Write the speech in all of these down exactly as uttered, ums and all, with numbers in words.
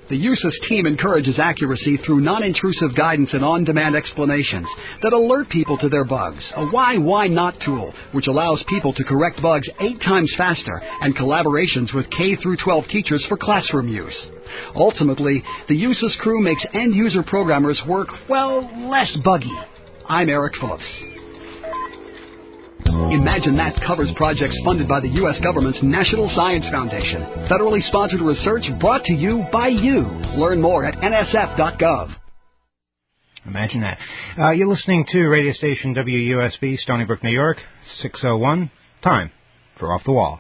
The U S I S team encourages accuracy through non-intrusive guidance and on-demand explanations that alert people to their bugs. A why, why not tool, which allows people to correct bugs eight times faster, and collaborations with K through twelve teachers for classroom use. Ultimately, the U S I S crew makes end-user programmers work, well, less buggy. I'm Eric Phillips. Imagine That covers projects funded by the U S government's National Science Foundation. Federally sponsored research brought to you by you. Learn more at N S F dot gov. Imagine that. Uh, you're listening to radio station W U S B, Stony Brook, New York, six oh one. Time for Off the Wall.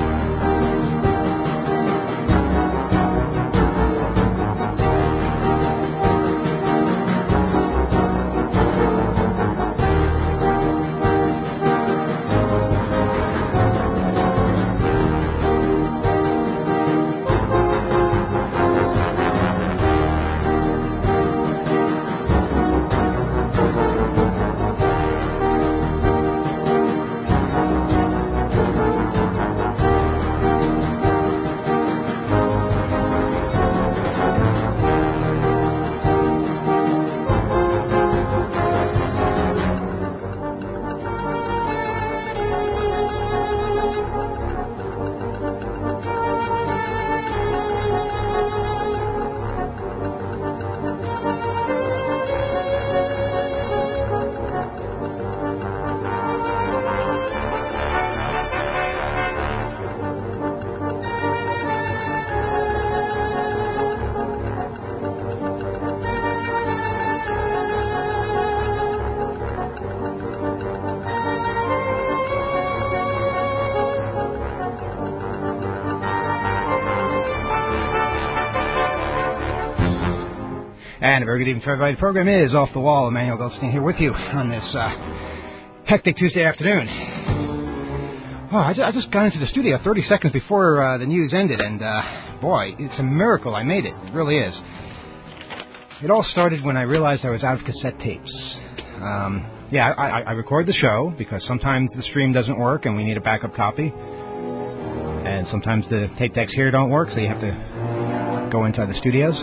And a very good evening to everybody. The program is Off the Wall. Emmanuel Goldstein here with you on this uh, hectic Tuesday afternoon. Oh, I, just, I just got into the studio thirty seconds before uh, the news ended, and uh, boy, it's a miracle I made it. It really is. It all started when I realized I was out of cassette tapes. Um, yeah, I, I, I record the show because sometimes the stream doesn't work and we need a backup copy. And sometimes the tape decks here don't work, so you have to go inside the studios.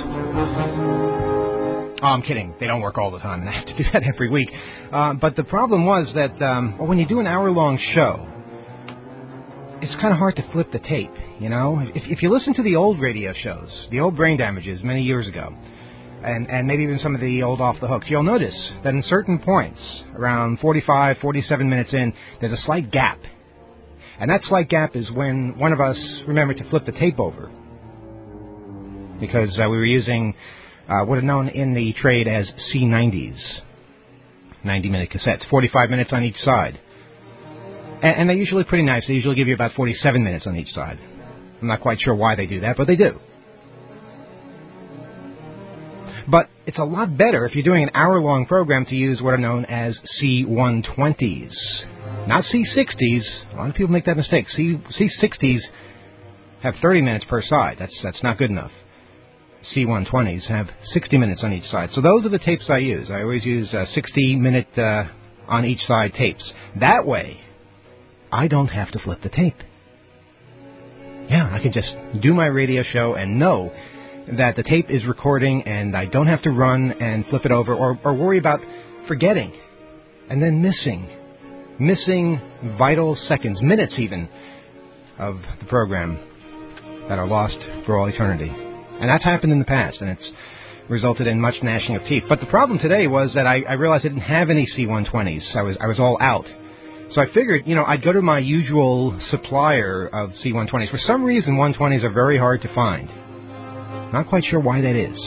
Oh, I'm kidding. They don't work all the time, and I have to do that every week. Uh, but the problem was that um, well, when you do an hour-long show, it's kind of hard to flip the tape, you know? If, if you listen to the old radio shows, the old Brain Damages many years ago, and, and maybe even some of the old Off the Hooks, you'll notice that in certain points, around forty-five, forty-seven minutes in, there's a slight gap. And that slight gap is when one of us remembered to flip the tape over. Because uh, we were using uh, what are known in the trade as C nineties, ninety-minute cassettes, forty-five minutes on each side. And, and they're usually pretty nice. They usually give you about forty-seven minutes on each side. I'm not quite sure why they do that, but they do. But it's a lot better if you're doing an hour-long program to use what are known as C one twenties. Not C sixties. A lot of people make that mistake. C, C sixties have thirty minutes per side. That's that's not good enough. C one twenties have sixty minutes on each side. So those are the tapes I use. I always use uh, sixty-minute uh, on each side tapes. That way, I don't have to flip the tape. Yeah, I can just do my radio show and know that the tape is recording and I don't have to run and flip it over or, or worry about forgetting and then missing. Missing vital seconds, minutes even, of the program that are lost for all eternity. And that's happened in the past, and it's resulted in much gnashing of teeth. But the problem today was that I, I realized I didn't have any C one twenties. I was I was all out. So I figured, you know, I'd go to my usual supplier of C one twenties. For some reason, one twenties are very hard to find. Not quite sure why that is.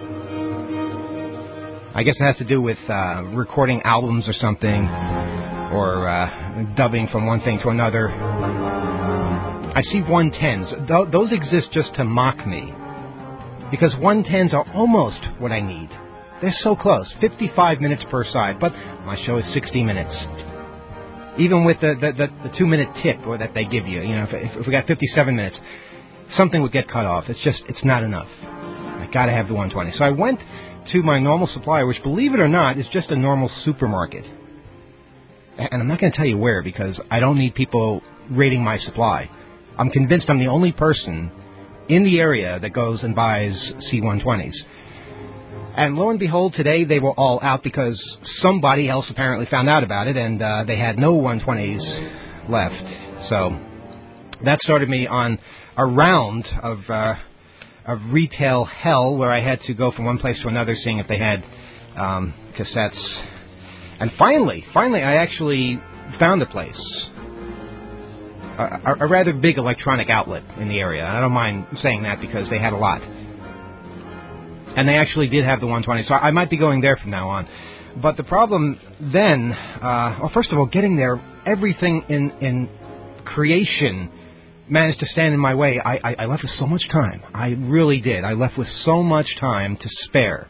I guess it has to do with uh, recording albums or something, or uh, dubbing from one thing to another. I see one tens. Th- those exist just to mock me. Because one tens are almost what I need. They're so close, fifty-five minutes per side, but my show is sixty minutes. Even with the, the, the, the two-minute tip or that they give you, you know, if, if we got fifty-seven minutes, something would get cut off. It's just, it's not enough. I got to have the one twenty. So I went to my normal supplier, which, believe it or not, is just a normal supermarket. And I'm not going to tell you where because I don't need people rating my supply. I'm convinced I'm the only person in the area that goes and buys C one twenties. And lo and behold, today they were all out because somebody else apparently found out about it, and uh, they had no one twenties left. So that started me on a round of uh, of retail hell, where I had to go from one place to another, seeing if they had um, cassettes. And finally, finally, I actually found a place, a, a, a rather big electronic outlet in the area. I don't mind saying that because they had a lot. And they actually did have the one twenty, so I might be going there from now on. But the problem then, uh, well, first of all, getting there, everything in, in creation managed to stand in my way. I, I, I left with so much time. I really did. I left with so much time to spare.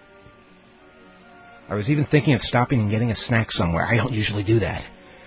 I was even thinking of stopping and getting a snack somewhere. I don't usually do that.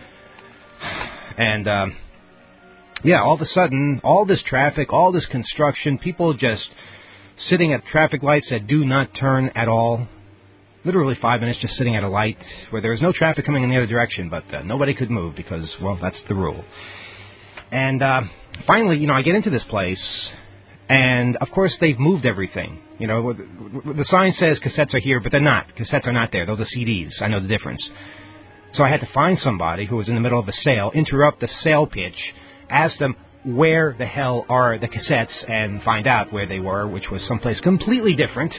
And, um, yeah, all of a sudden, all this traffic, all this construction, people just sitting at traffic lights that do not turn at all. Literally five minutes just sitting at a light where there was no traffic coming in the other direction, but uh, nobody could move because, well, that's the rule. And uh, finally, you know, I get into this place, and, of course, they've moved everything. You know, the sign says cassettes are here, but they're not. Cassettes are not there. Those are C Ds. I know the difference. So I had to find somebody who was in the middle of a sale, interrupt the sale pitch, ask them where the hell are the cassettes, and find out where they were, which was someplace completely different.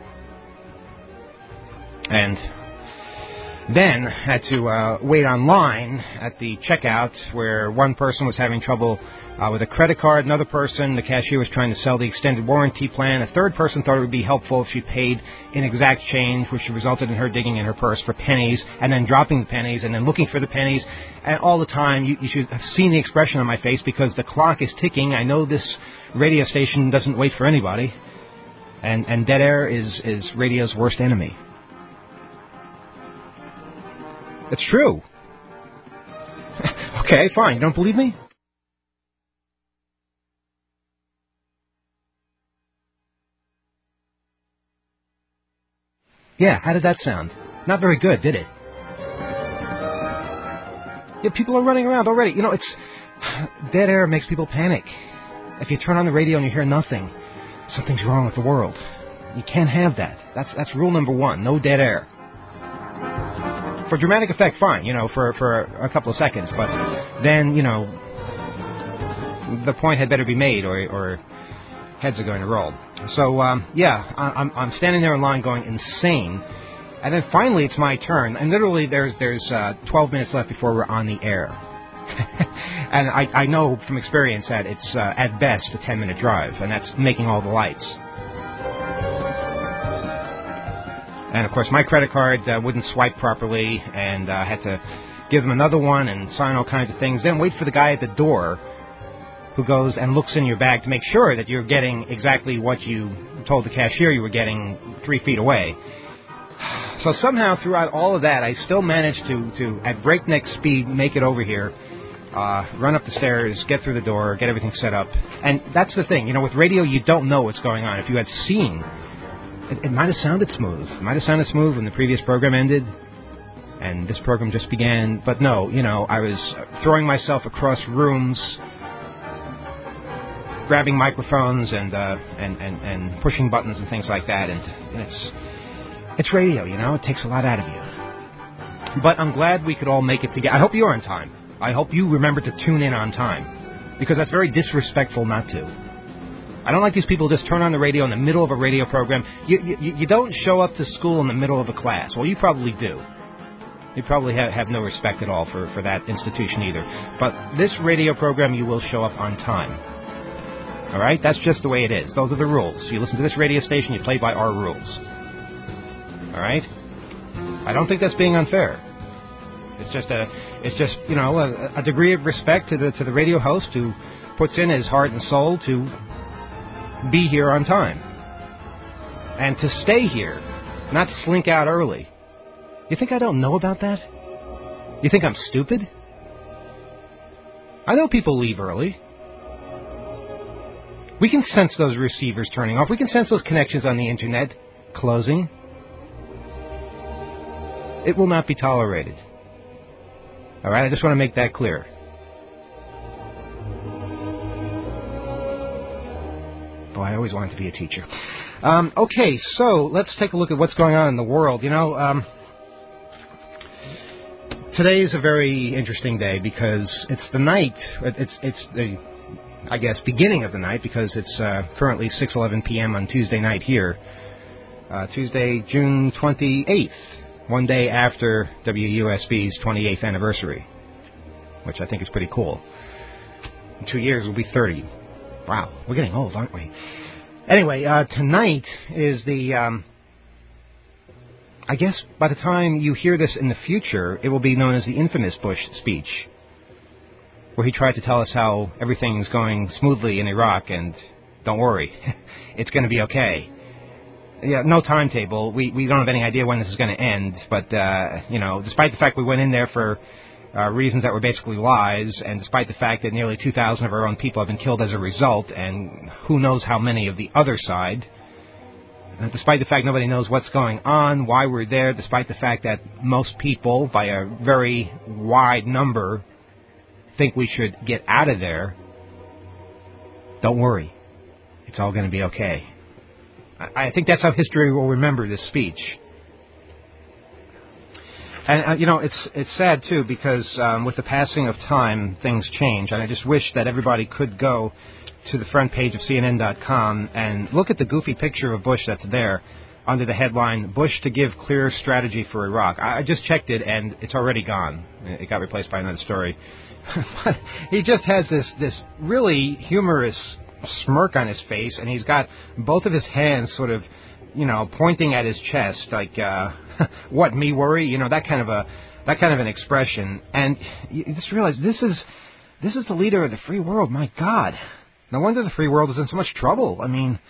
And then had to uh, wait online at the checkout, where one person was having trouble uh, with a credit card, another person, the cashier, was trying to sell the extended warranty plan, a third person thought it would be helpful if she paid in exact change, which resulted in her digging in her purse for pennies, and then dropping the pennies, and then looking for the pennies, and all the time, you, you should have seen the expression on my face, because the clock is ticking. I know this radio station doesn't wait for anybody, and, and dead air is, is radio's worst enemy. It's true. Okay, fine. You don't believe me? Yeah, how did that sound? Not very good, did it? Yeah, people are running around already. You know, it's... dead air makes people panic. If you turn on the radio and you hear nothing, something's wrong with the world. You can't have that. That's that's rule number one. No dead air. For dramatic effect, fine, you know, for, for a couple of seconds. But then, you know, the point had better be made, or, or heads are going to roll. So, um, yeah, I'm, I'm standing there in line going insane. And then finally it's my turn. And literally there's there's uh, twelve minutes left before we're on the air. And I, I know from experience that it's, uh, at best, a ten-minute drive. And that's making all the lights. And, of course, my credit card uh, wouldn't swipe properly, and I uh, had to give them another one and sign all kinds of things. Then wait for the guy at the door who goes and looks in your bag to make sure that you're getting exactly what you told the cashier you were getting three feet away. So somehow, throughout all of that, I still managed to, to at breakneck speed, make it over here, uh, run up the stairs, get through the door, get everything set up. And that's the thing. You know, with radio, you don't know what's going on. If you had seen... It, it might have sounded smooth. It might have sounded smooth when the previous program ended and this program just began. But no, you know, I was throwing myself across rooms, grabbing microphones and uh, and, and, and pushing buttons and things like that. And, and it's it's radio, you know. It takes a lot out of you. But I'm glad we could all make it together. I hope you're on time. I hope you remember to tune in on time, because that's very disrespectful not to. I don't like these people who just turn on the radio in the middle of a radio program. You, you, you don't show up to school in the middle of a class. Well, you probably do. You probably have, have no respect at all for, for that institution either. But this radio program, you will show up on time. All right? That's just the way it is. Those are the rules. You listen to this radio station, you play by our rules. All right? I don't think that's being unfair. It's just a, it's just you know, a, a degree of respect to the to the radio host who puts in his heart and soul to be here on time. And to stay here, not slink out early. You think I don't know about that? You think I'm stupid? I know people leave early. We can sense those receivers turning off. We can sense those connections on the internet closing. It will not be tolerated. All right, I just want to make that clear. always wanted to be a teacher. Um, okay, so let's take a look at what's going on in the world. You know, um, today is a very interesting day because it's the night. It's it's the, I guess, beginning of the night because it's uh, currently six eleven p.m. on Tuesday night here. Uh, Tuesday, June twenty-eighth, one day after W U S B's twenty-eighth anniversary, which I think is pretty cool. In two years, we'll be thirty. Wow, we're getting old, aren't we? Anyway, uh, tonight is the, um, I guess by the time you hear this in the future, it will be known as the infamous Bush speech, where he tried to tell us how everything's going smoothly in Iraq, and don't worry, it's going to be okay. Yeah, no timetable. We we don't have any idea when this is going to end, but, uh, you know, despite the fact we went in there for Uh, reasons that were basically lies, and despite the fact that nearly two thousand of our own people have been killed as a result, and who knows how many of the other side, and despite the fact nobody knows what's going on, why we're there, despite the fact that most people, by a very wide number, think we should get out of there, don't worry. It's all going to be okay. I, I think that's how history will remember this speech. And, uh, you know, it's it's sad, too, because um, with the passing of time, things change. And I just wish that everybody could go to the front page of C N N dot com and look at the goofy picture of Bush that's there under the headline, Bush to give clear strategy for Iraq. I, I just checked it, and it's already gone. It got replaced by another story. But he just has this, this really humorous smirk on his face, and he's got both of his hands sort of, you know, pointing at his chest, like, uh, what, me worry? You know, that kind of a, that kind of an expression. And you just realize this is, this is the leader of the free world. My God. No wonder the free world is in so much trouble. I mean,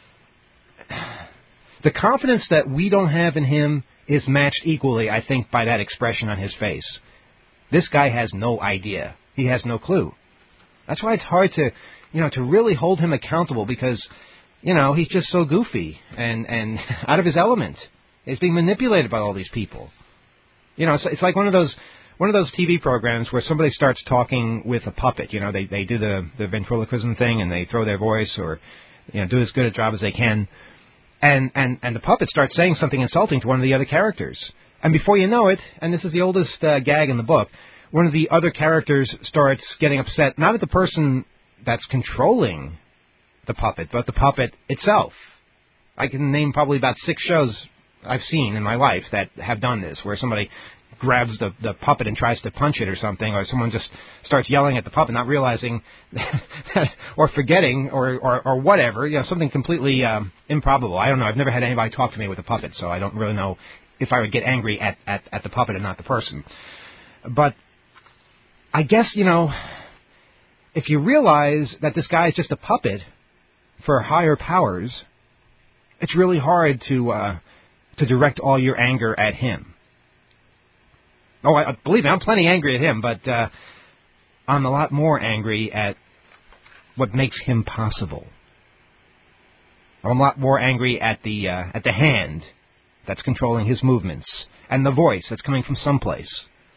the confidence that we don't have in him is matched equally, I think, by that expression on his face. This guy has no idea. He has no clue. That's why it's hard to, you know, to really hold him accountable because, you know, he's just so goofy and, and out of his element. He's being manipulated by all these people. You know, it's, it's like one of those one of those T V programs where somebody starts talking with a puppet. You know, they they do the, the ventriloquism thing and they throw their voice or, you know, do as good a job as they can. And, and, and the puppet starts saying something insulting to one of the other characters. And before you know it, and this is the oldest uh, gag in the book, one of the other characters starts getting upset, not at the person that's controlling the puppet, but the puppet itself. I can name probably about six shows I've seen in my life that have done this, where somebody grabs the, the puppet and tries to punch it or something, or someone just starts yelling at the puppet, not realizing, that, or forgetting, or, or, or whatever, you know, something completely um, improbable. I don't know. I've never had anybody talk to me with a puppet, so I don't really know if I would get angry at, at, at the puppet and not the person. But I guess, you know, if you realize that this guy is just a puppet for higher powers, it's really hard to uh, to direct all your anger at him. Oh, I, believe me, I'm plenty angry at him, but uh, I'm a lot more angry at what makes him possible. I'm a lot more angry at the uh, at the hand that's controlling his movements and the voice that's coming from someplace.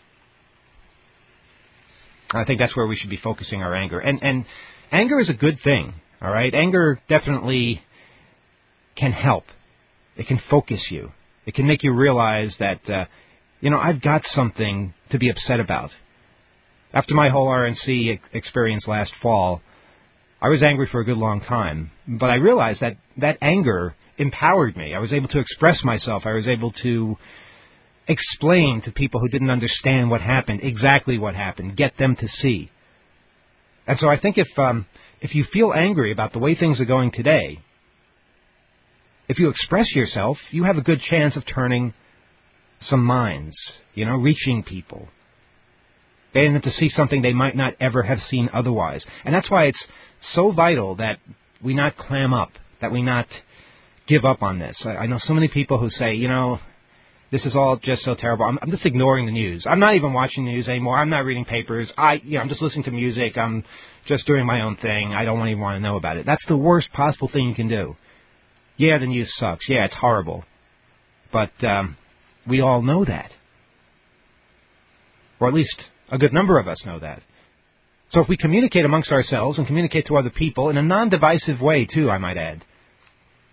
I think that's where we should be focusing our anger. And and anger is a good thing, all right? Anger definitely can help. It can focus you. It can make you realize that, uh, you know, I've got something to be upset about. After my whole R N C experience last fall, I was angry for a good long time. But I realized that that anger empowered me. I was able to express myself. I was able to explain to people who didn't understand what happened, exactly what happened, get them to see. And so I think if um, if you feel angry about the way things are going today, if you express yourself, you have a good chance of turning some minds, you know, reaching people, getting them to see something they might not ever have seen otherwise. And that's why it's so vital that we not clam up, that we not give up on this. I, I know so many people who say, you know, this is all just so terrible. I'm, I'm just ignoring the news. I'm not even watching the news anymore. I'm not reading papers. I, you know, I'm just listening to music. I'm just doing my own thing. I don't even want to know about it. That's the worst possible thing you can do. Yeah, the news sucks. Yeah, it's horrible. But um, we all know that. Or at least a good number of us know that. So if we communicate amongst ourselves and communicate to other people in a non-divisive way, too, I might add,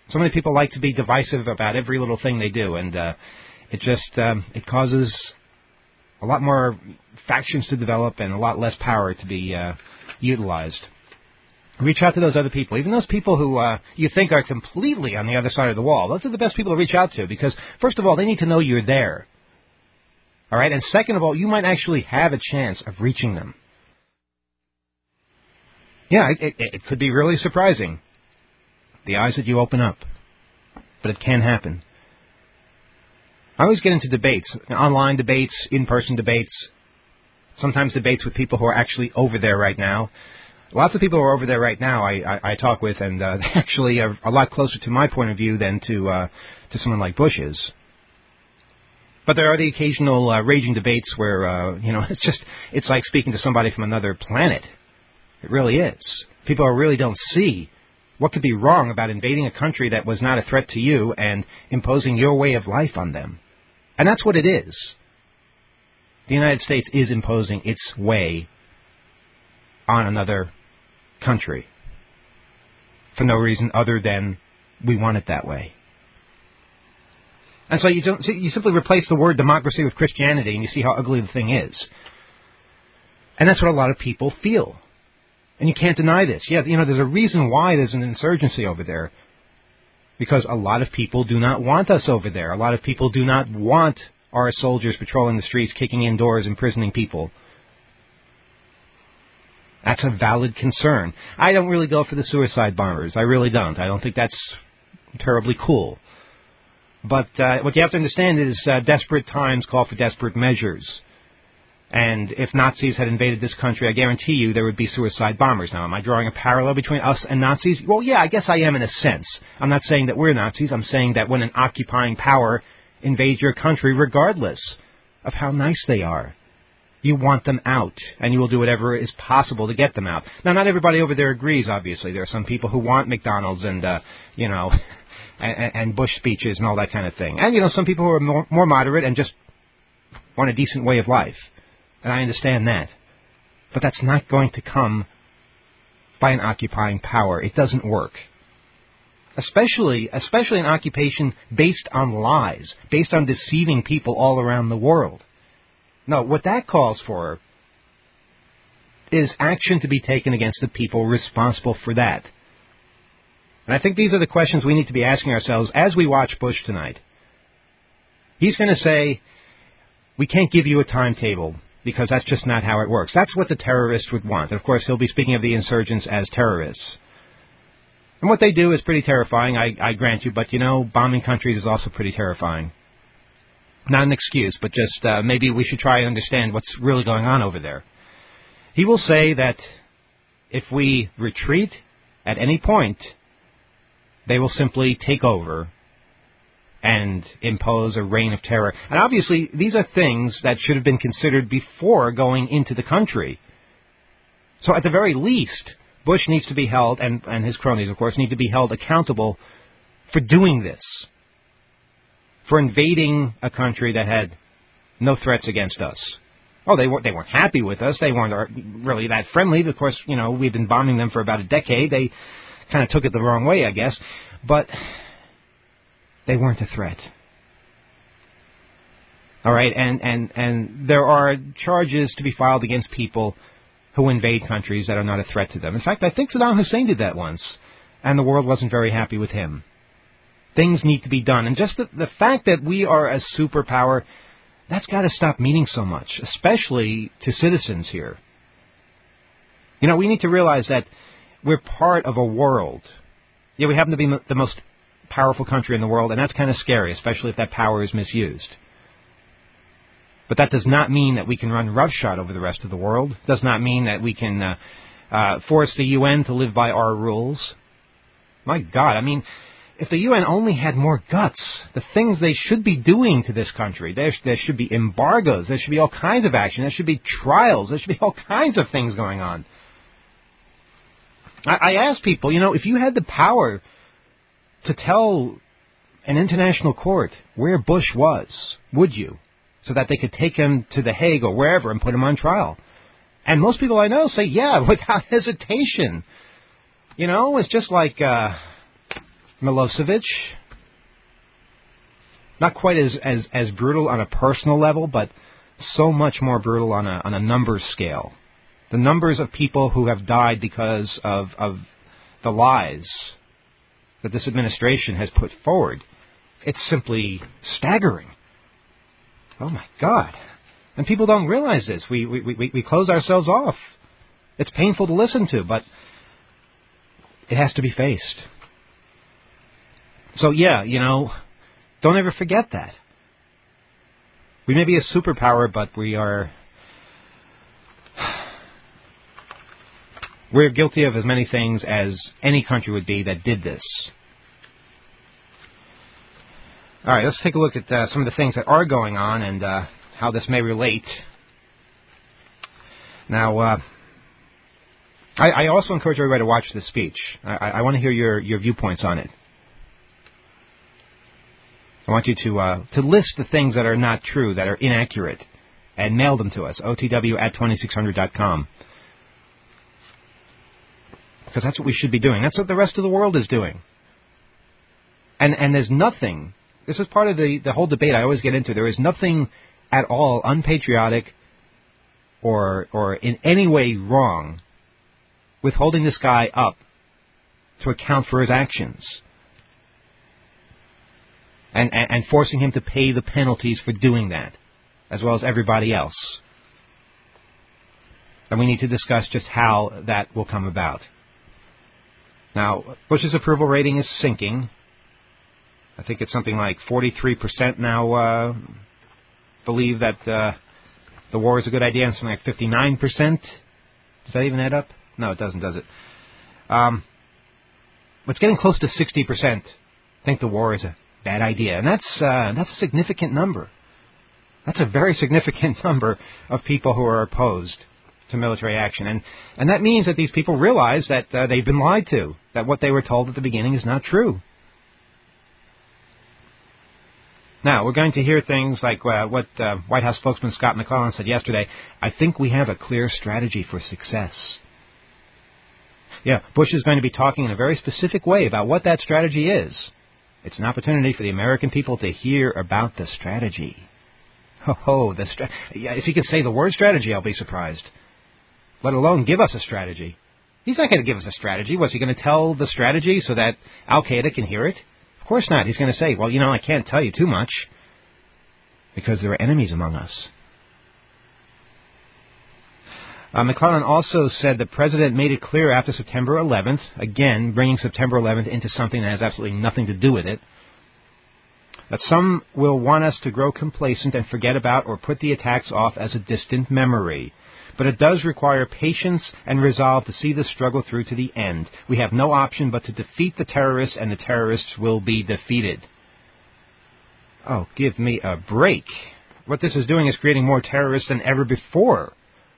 So many people like to be divisive about every little thing they do, and uh, it just um, it causes a lot more factions to develop and a lot less power to be uh, utilized. Reach out to those other people, even those people who uh, you think are completely on the other side of the wall. Those are the best people to reach out to because, first of all, they need to know you're there. All right, and second of all, you might actually have a chance of reaching them. Yeah, it, it, it could be really surprising, the eyes that you open up, but it can happen. I always get into debates, online debates, in-person debates, sometimes debates with people who are actually over there right now. Lots of people who are over there right now I, I, I talk with, and uh, they actually are a lot closer to my point of view than to uh, to someone like Bush is. But there are the occasional uh, raging debates where, uh, you know, it's just, it's like speaking to somebody from another planet. It really is. People really don't see what could be wrong about invading a country that was not a threat to you and imposing your way of life on them. And that's what it is. The United States is imposing its way on another country for no reason other than we want it that way. And so you don't, you simply replace the word democracy with Christianity and you see how ugly the thing is. And that's what a lot of people feel. And you can't deny this. Yeah, you know, there's a reason why there's an insurgency over there. Because a lot of people do not want us over there. A lot of people do not want our soldiers patrolling the streets, kicking in doors, imprisoning people. That's a valid concern. I don't really go for the suicide bombers. I really don't. I don't think that's terribly cool. But uh, what you have to understand is uh, desperate times call for desperate measures. And if Nazis had invaded this country, I guarantee you there would be suicide bombers. Now, am I drawing a parallel between us and Nazis? Well, yeah, I guess I am in a sense. I'm not saying that we're Nazis. I'm saying that when an occupying power invades your country, regardless of how nice they are, you want them out, and you will do whatever is possible to get them out. Now, not everybody over there agrees, obviously. There are some people who want McDonald's and, uh, you know, and, and Bush speeches and all that kind of thing. And, you know, some people who are more, more moderate and just want a decent way of life. And I understand that. But that's not going to come by an occupying power. It doesn't work. Especially, especially an occupation based on lies, based on deceiving people all around the world. No, what that calls for is action to be taken against the people responsible for that. And I think these are the questions we need to be asking ourselves as we watch Bush tonight. He's going to say, we can't give you a timetable, because that's just not how it works. That's what the terrorists would want. And of course, he'll be speaking of the insurgents as terrorists. And what they do is pretty terrifying, I, I grant you, but, you know, bombing countries is also pretty terrifying. Not an excuse, but just uh, maybe we should try and understand what's really going on over there. He will say that if we retreat at any point, they will simply take over and impose a reign of terror. And obviously, these are things that should have been considered before going into the country. So at the very least, Bush needs to be held, and, and his cronies, of course, need to be held accountable for doing this, for invading a country that had no threats against us. Oh, they weren't, they weren't happy with us. They weren't really that friendly. Of course, you know, we've been bombing them for about a decade. They kind of took it the wrong way, I guess. But they weren't a threat. All right, and, and, and there are charges to be filed against people who invade countries that are not a threat to them. In fact, I think Saddam Hussein did that once, and the world wasn't very happy with him. Things need to be done. And just the, the fact that we are a superpower, that's got to stop meaning so much, especially to citizens here. You know, we need to realize that we're part of a world. Yeah, we happen to be m- the most powerful country in the world, and that's kind of scary, especially if that power is misused. But that does not mean that we can run roughshod over the rest of the world. It does not mean that we can uh, uh, force the U N to live by our rules. My God, I mean, if the U N only had more guts, the things they should be doing to this country, there, there should be embargoes, there should be all kinds of action, there should be trials, there should be all kinds of things going on. I, I ask people, you know, if you had the power to tell an international court where Bush was, would you? So that they could take him to The Hague or wherever and put him on trial. And most people I know say, yeah, without hesitation. You know, it's just like, uh, Milosevic. Not quite as, as, as brutal on a personal level, but so much more brutal on a on a numbers scale. The numbers of people who have died because of of the lies that this administration has put forward, it's simply staggering. Oh my God. And people don't realize this. We we, we, we close ourselves off. It's painful to listen to, but it has to be faced. So yeah, you know, don't ever forget that. We may be a superpower, but we are... We're guilty of as many things as any country would be that did this. All right, let's take a look at uh, some of the things that are going on and uh, how this may relate. Now, uh, I, I also encourage everybody to watch this speech. I, I want to hear your, your viewpoints on it. I want you to uh, to list the things that are not true, that are inaccurate, and mail them to us, O T W at twenty-six hundred dot com. Because that's what we should be doing. That's what the rest of the world is doing. And and there's nothing, this is part of the, the whole debate I always get into, there is nothing at all unpatriotic or or in any way wrong with holding this guy up to account for his actions. And, and, and forcing him to pay the penalties for doing that, as well as everybody else. And we need to discuss just how that will come about. Now, Bush's approval rating is sinking. I think it's something like forty-three percent now uh, believe that uh, the war is a good idea, and something like fifty-nine percent. Does that even add up? No, it doesn't, does it? Um, it's getting close to sixty percent think the war is a bad idea. And that's uh, that's a significant number. That's a very significant number of people who are opposed to military action. And and that means that these people realize that uh, they've been lied to, that what they were told at the beginning is not true. Now, we're going to hear things like uh, what uh, White House spokesman Scott McClellan said yesterday. I think we have a clear strategy for success. Yeah, Bush is going to be talking in a very specific way about what that strategy is. It's an opportunity for the American people to hear about the strategy. Ho ho, the stra- yeah, if he could say the word strategy, I'll be surprised. Let alone give us a strategy. He's not going to give us a strategy. Was he going to tell the strategy so that Al-Qaeda can hear it? Of course not. He's going to say, well, you know, I can't tell you too much because there are enemies among us. Uh, McClellan also said the president made it clear after September eleventh, again, bringing September eleventh into something that has absolutely nothing to do with it, that some will want us to grow complacent and forget about or put the attacks off as a distant memory. But it does require patience and resolve to see the struggle through to the end. We have no option but to defeat the terrorists, and the terrorists will be defeated. Oh, give me a break. What this is doing is creating more terrorists than ever before.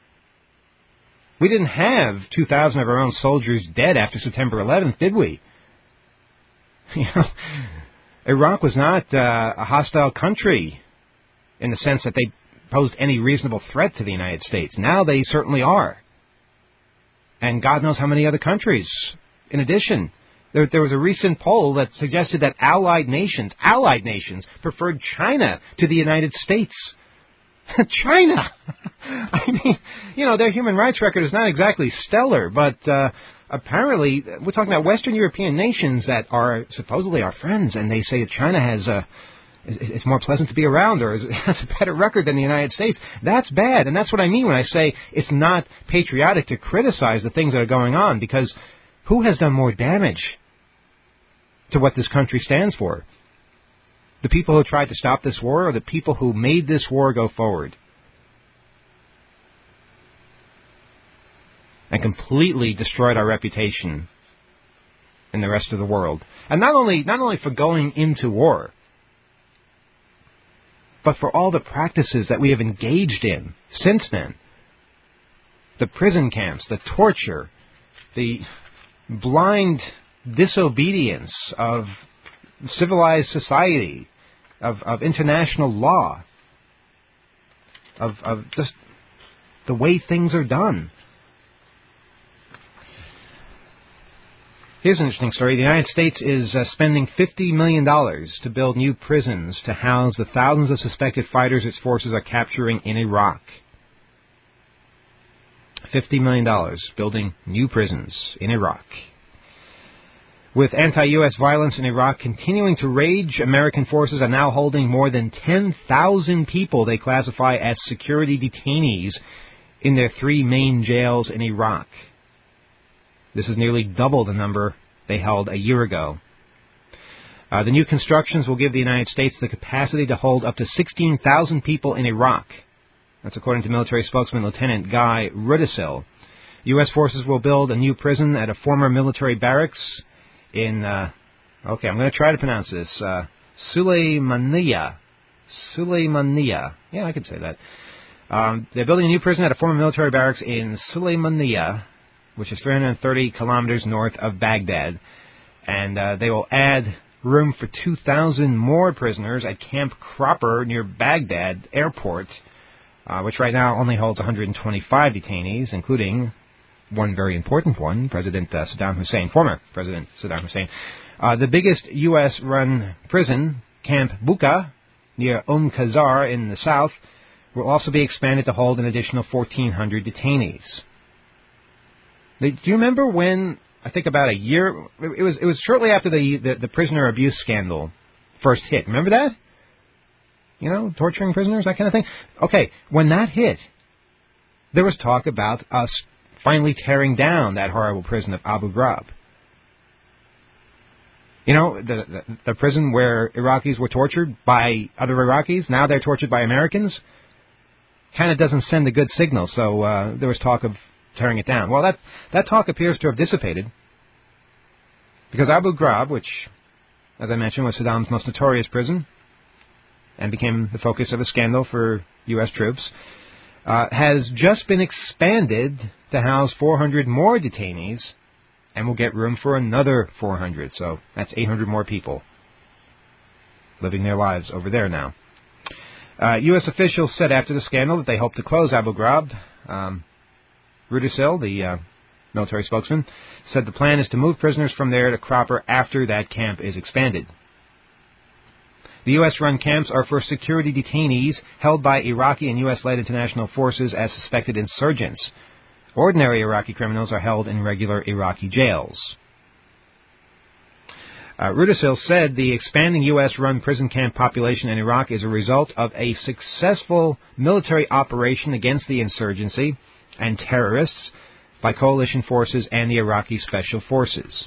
We didn't have two thousand of our own soldiers dead after September eleventh, did we? You know, Iraq was not uh, a hostile country in the sense that they posed any reasonable threat to the United States. Now they certainly are. And God knows how many other countries. In addition, there, there was a recent poll that suggested that allied nations, allied nations, preferred China to the United States. China! I mean, you know, their human rights record is not exactly stellar, but uh, apparently we're talking about Western European nations that are supposedly our friends, and they say that China has a, it's more pleasant to be around, or has a better record than the United States. That's bad, and that's what I mean when I say it's not patriotic to criticize the things that are going on, because who has done more damage to what this country stands for? The people who tried to stop this war, or the people who made this war go forward? And completely destroyed our reputation in the rest of the world. And not only not only for going into war, but for all the practices that we have engaged in since then. The prison camps, the torture, the blind disobedience of civilized society, of, of international law, of, of just the way things are done. Here's an interesting story. The United States is uh, spending fifty million dollars to build new prisons to house the thousands of suspected fighters its forces are capturing in Iraq. fifty million dollars building new prisons in Iraq. With anti-U S violence in Iraq continuing to rage, American forces are now holding more than ten thousand people they classify as security detainees in their three main jails in Iraq. This is nearly double the number they held a year ago. Uh, the new constructions will give the United States the capacity to hold up to sixteen thousand people in Iraq. That's according to military spokesman Lieutenant Guy Rudisill. U S forces will build a new prison at a former military barracks in, uh, okay, I'm going to try to pronounce this, uh, Suleymaniya. Suleymaniya. Yeah, I could say that. Um, they're building a new prison at a former military barracks in Suleymaniya, which is three hundred thirty kilometers north of Baghdad. And uh, they will add room for two thousand more prisoners at Camp Cropper near Baghdad Airport, uh, which right now only holds one hundred twenty-five detainees, including one very important one, President uh, Saddam Hussein, former President Saddam Hussein. Uh, the biggest U S-run prison, Camp Bucca, near Umm Qasr in the south, will also be expanded to hold an additional fourteen hundred detainees. Do you remember when, I think about a year, it was it was shortly after the, the, the prisoner abuse scandal first hit. Remember that? You know, torturing prisoners, that kind of thing? Okay, when that hit, there was talk about us finally tearing down that horrible prison of Abu Ghraib. You know, the, the, the prison where Iraqis were tortured by other Iraqis, now they're tortured by Americans. Kind of doesn't send a good signal, so uh, there was talk of tearing it down. Well, that, that talk appears to have dissipated, because Abu Ghraib, which, as I mentioned, was Saddam's most notorious prison, and became the focus of a scandal for U S troops, uh, has just been expanded to house four hundred more detainees, and will get room for another four hundred. So that's eight hundred more people living their lives over there now. Uh, U S officials said after the scandal that they hope to close Abu Ghraib. Um, Rudisill, the uh, military spokesman, said the plan is to move prisoners from there to Cropper after that camp is expanded. The U S-run camps are for security detainees held by Iraqi and U S-led international forces as suspected insurgents. Ordinary Iraqi criminals are held in regular Iraqi jails. Uh, Rudisill said the expanding U S-run prison camp population in Iraq is a result of a successful military operation against the insurgency and terrorists by coalition forces and the Iraqi special forces.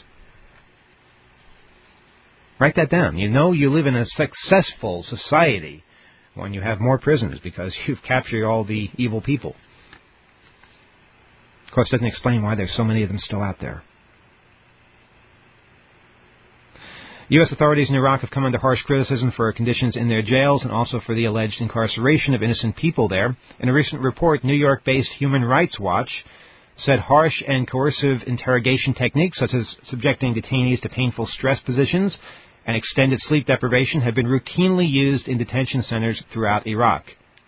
Write that down. You know you live in a successful society when you have more prisons because you've captured all the evil people. Of course, it doesn't explain why there's so many of them still out there. U S authorities in Iraq have come under harsh criticism for conditions in their jails and also for the alleged incarceration of innocent people there. In a recent report, New York-based Human Rights Watch said harsh and coercive interrogation techniques, such as subjecting detainees to painful stress positions and extended sleep deprivation, have been routinely used in detention centers throughout Iraq.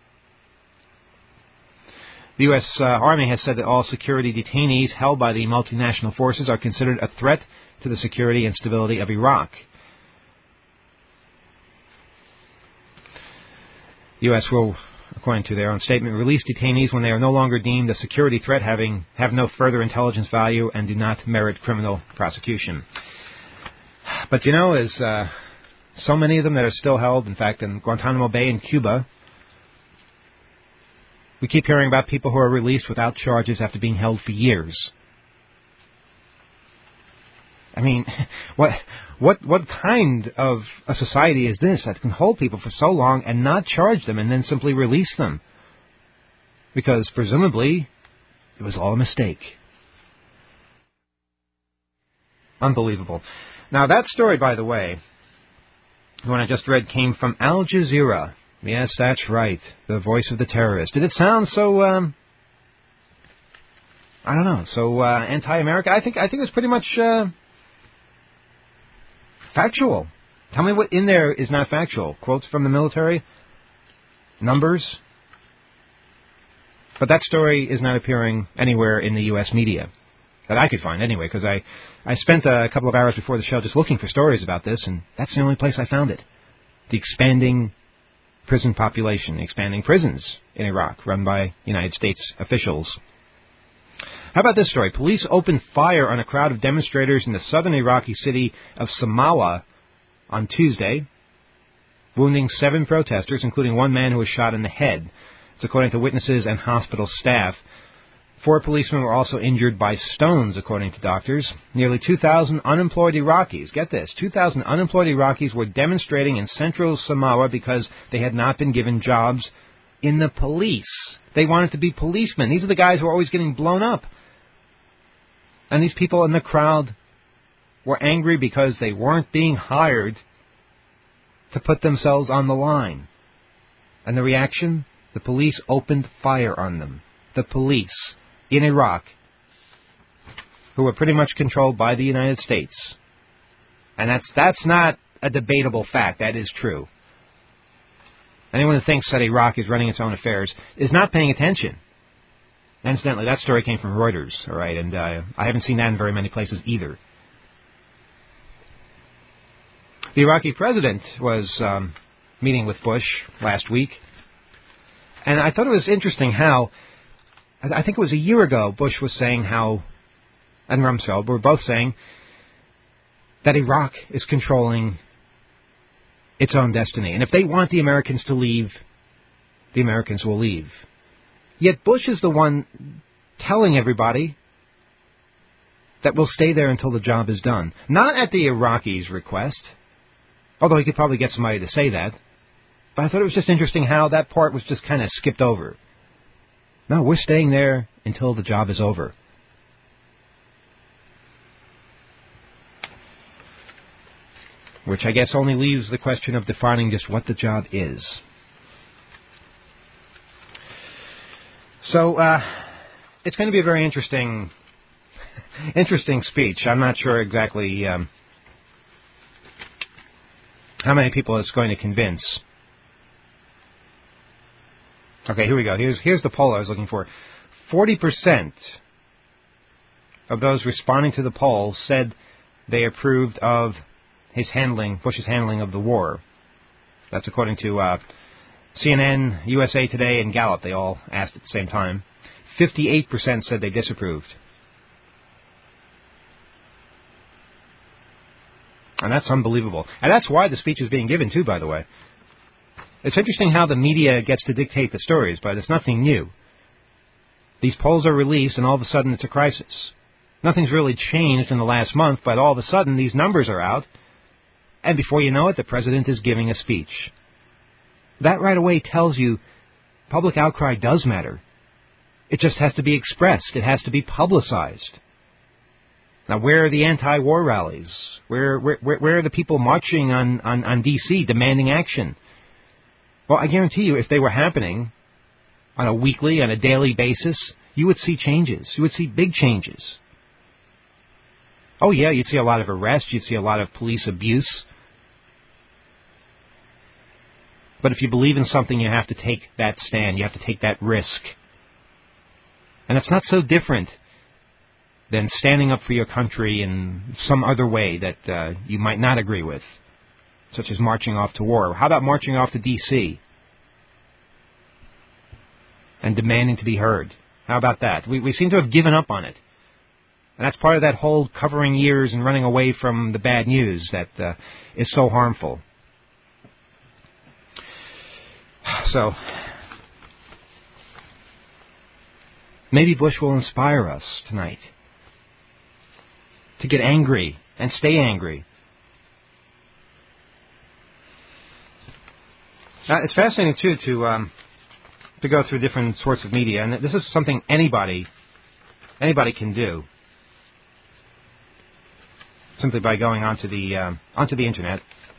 The U S Uh, Army has said that all security detainees held by the multinational forces are considered a threat to the security and stability of Iraq. The U S will, according to their own statement, release detainees when they are no longer deemed a security threat, having have no further intelligence value, and do not merit criminal prosecution. But you know, as uh, so many of them that are still held, in fact, in Guantanamo Bay in Cuba, we keep hearing about people who are released without charges after being held for years. I mean, what what what kind of a society is this that can hold people for so long and not charge them and then simply release them? Because presumably it was all a mistake. Unbelievable. Now that story, by the way, the one I just read, came from Al Jazeera. Yes, that's right. The voice of the terrorist. Did it sound so, um, I don't know, so uh, anti-American? I think I think it was pretty much uh, factual. Tell me what in there is not factual. Quotes from the military? Numbers? But that story is not appearing anywhere in the U S media. That I could find, anyway, because I, I spent a couple of hours before the show just looking for stories about this, and that's the only place I found it. The expanding prison population, expanding prisons in Iraq, run by United States officials. How about this story? Police opened fire on a crowd of demonstrators in the southern Iraqi city of Samawa on Tuesday, wounding seven protesters, including one man who was shot in the head. It's according to witnesses and hospital staff. Four policemen were also injured by stones, according to doctors. Nearly two thousand unemployed Iraqis, get this, two thousand unemployed Iraqis were demonstrating in central Samawa because they had not been given jobs in the police. They wanted to be policemen. These are the guys who are always getting blown up. And these people in the crowd were angry because they weren't being hired to put themselves on the line. And the reaction? The police opened fire on them. The police in Iraq, who were pretty much controlled by the United States. And that's that's not a debatable fact. That is true. Anyone who thinks that Iraq is running its own affairs is not paying attention. Incidentally, that story came from Reuters, all right, and uh, I haven't seen that in very many places either. The Iraqi president was um, meeting with Bush last week, and I thought it was interesting how, I think it was a year ago, Bush was saying how, and Rumsfeld were both saying that Iraq is controlling its own destiny, and if they want the Americans to leave, the Americans will leave. Yet Bush is the one telling everybody that we'll stay there until the job is done. Not at the Iraqis' request, although he could probably get somebody to say that. But I thought it was just interesting how that part was just kind of skipped over. No, we're staying there until the job is over. Which I guess only leaves the question of defining just what the job is. So, uh, it's going to be a very interesting, interesting speech. I'm not sure exactly um, how many people it's going to convince. Okay, here we go. Here's here's the poll I was looking for. forty percent of those responding to the poll said they approved of his handling, Bush's handling of the war. That's according to uh, C N N, U S A Today, and Gallup. They all asked at the same time. fifty-eight percent said they disapproved. And that's unbelievable. And that's why the speech is being given, too, by the way. It's interesting how the media gets to dictate the stories, but it's nothing new. These polls are released, and all of a sudden it's a crisis. Nothing's really changed in the last month, but all of a sudden these numbers are out, and before you know it, the president is giving a speech. That right away tells you public outcry does matter. It just has to be expressed. It has to be publicized. Now, where are the anti-war rallies? Where, where, where are the people marching on, on, on D C demanding action? Well, I guarantee you, if they were happening on a weekly, on a daily basis, you would see changes. You would see big changes. Oh, yeah, you'd see a lot of arrests. You'd see a lot of police abuse. But if you believe in something, you have to take that stand. You have to take that risk. And it's not so different than standing up for your country in some other way that uh, you might not agree with, such as marching off to war. How about marching off to D C and demanding to be heard? How about that? We, we seem to have given up on it. And that's part of that whole covering ears and running away from the bad news that uh, is so harmful. So, maybe Bush will inspire us tonight to get angry and stay angry. Uh, it's fascinating, too, to um, to go through different sorts of media, and this is something anybody anybody can do simply by going onto the um, onto the internet.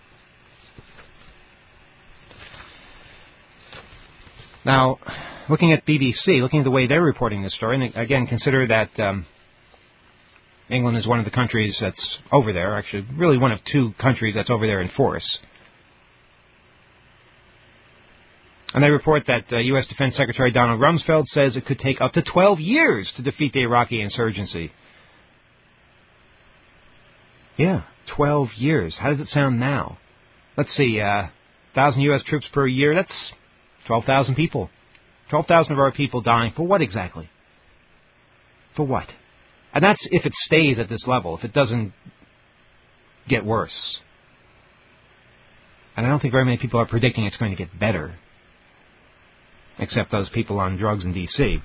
Now, looking at B B C, looking at the way they're reporting this story, and again, consider that um, England is one of the countries that's over there, actually really one of two countries that's over there in force. And they report that uh, U S Defense Secretary Donald Rumsfeld says it could take up to twelve years to defeat the Iraqi insurgency. Yeah, twelve years. How does it sound now? Let's see, uh, one thousand U S troops per year, that's twelve thousand people. twelve thousand of our people dying. For what exactly? For what? And that's if it stays at this level, if it doesn't get worse. And I don't think very many people are predicting it's going to get better, except those people on drugs in D C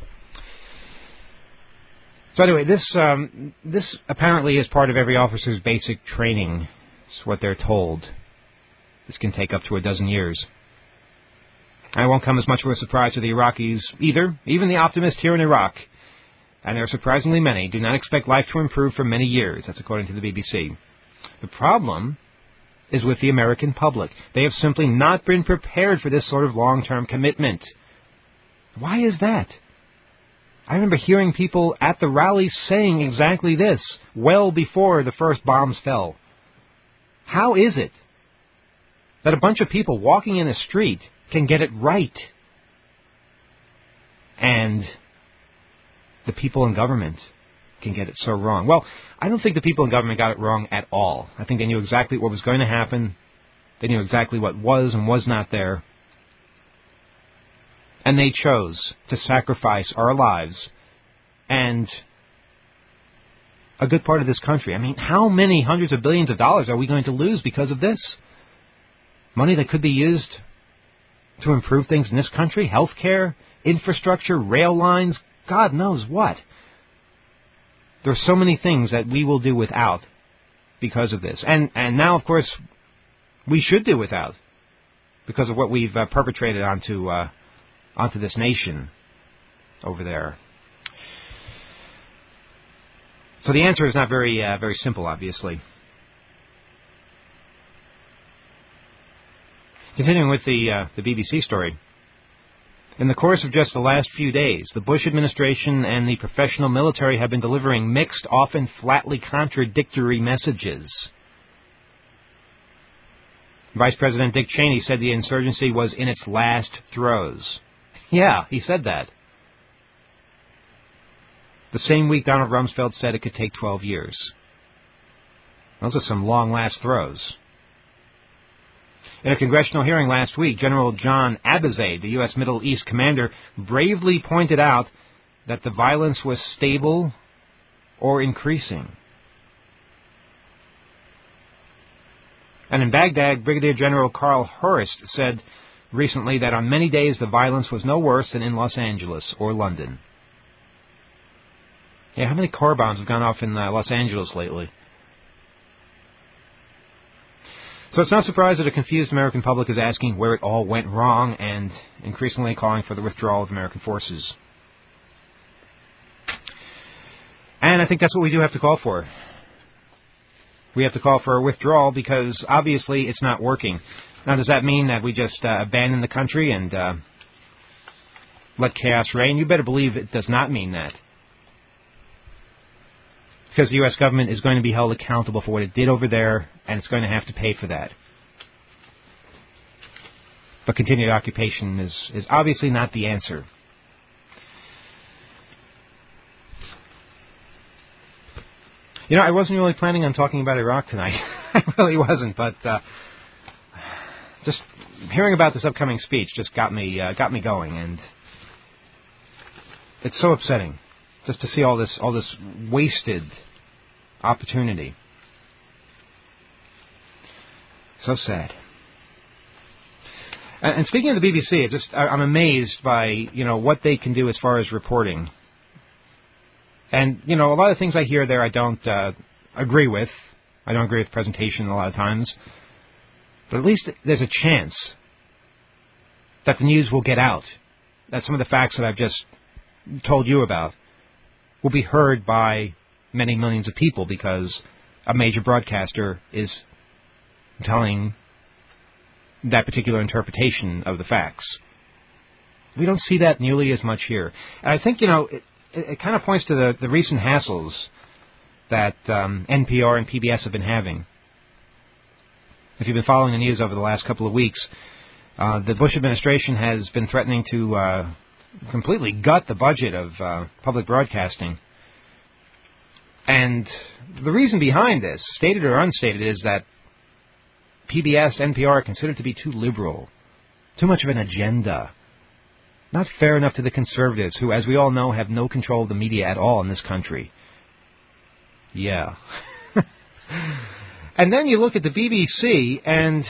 So anyway, this um, this apparently is part of every officer's basic training. It's what they're told. This can take up to a dozen years. And it won't come as much of a surprise to the Iraqis either. Even the optimists here in Iraq, and there are surprisingly many, do not expect life to improve for many years. That's according to the B B C. The problem is with the American public. They have simply not been prepared for this sort of long-term commitment. Why is that? I remember hearing people at the rallies saying exactly this, well before the first bombs fell. How is it that a bunch of people walking in a street can get it right, and the people in government can get it so wrong? Well, I don't think the people in government got it wrong at all. I think they knew exactly what was going to happen. They knew exactly what was and was not there. And they chose to sacrifice our lives and a good part of this country. I mean, how many hundreds of billions of dollars are we going to lose because of this? Money that could be used to improve things in this country, health care, infrastructure, rail lines, God knows what. There are so many things that we will do without because of this. And and now, of course, we should do without because of what we've uh, perpetrated onto uh, onto this nation over there. So the answer is not very uh, very simple, obviously. Continuing with the uh, the B B C story. In the course of just the last few days, the Bush administration and the professional military have been delivering mixed, often flatly contradictory messages. Vice President Dick Cheney said the insurgency was in its last throes. Yeah, he said that. The same week, Donald Rumsfeld said it could take twelve years. Those are some long last throes. In a congressional hearing last week, General John Abizaid, the U S Middle East commander, bravely pointed out that the violence was stable or increasing. And in Baghdad, Brigadier General Carl Hurst said recently that on many days the violence was no worse than in Los Angeles or London. Yeah, how many car bombs have gone off in uh, Los Angeles lately? So it's not surprised that a confused American public is asking where it all went wrong and increasingly calling for the withdrawal of American forces. And I think that's what we do have to call for. We have to call for a withdrawal because obviously it's not working. Now, does that mean that we just uh, abandon the country and uh, let chaos reign? You better believe it does not mean that. Because the U S government is going to be held accountable for what it did over there, and it's going to have to pay for that. But continued occupation is, is obviously not the answer. You know, I wasn't really planning on talking about Iraq tonight. I really wasn't, but uh, just hearing about this upcoming speech just got me uh, got me going, and it's so upsetting just to see all this all this wasted opportunity. So sad. And, and speaking of the B B C, it just I, I'm amazed by you know what they can do as far as reporting. And you know a lot of things I hear there I don't uh, agree with. I don't agree with presentation a lot of times. But at least there's a chance that the news will get out. That some of the facts that I've just told you about will be heard by many millions of people because a major broadcaster is telling that particular interpretation of the facts. We don't see that nearly as much here. And I think, you know, it, it, it kind of points to the, the recent hassles that um, N P R and P B S have been having. If you've been following the news over the last couple of weeks, uh, the Bush administration has been threatening to uh, completely gut the budget of uh, public broadcasting. And the reason behind this, stated or unstated, is that P B S, N P R are considered to be too liberal, too much of an agenda, not fair enough to the conservatives, who, as we all know, have no control of the media at all in this country. Yeah. And then you look at the B B C, and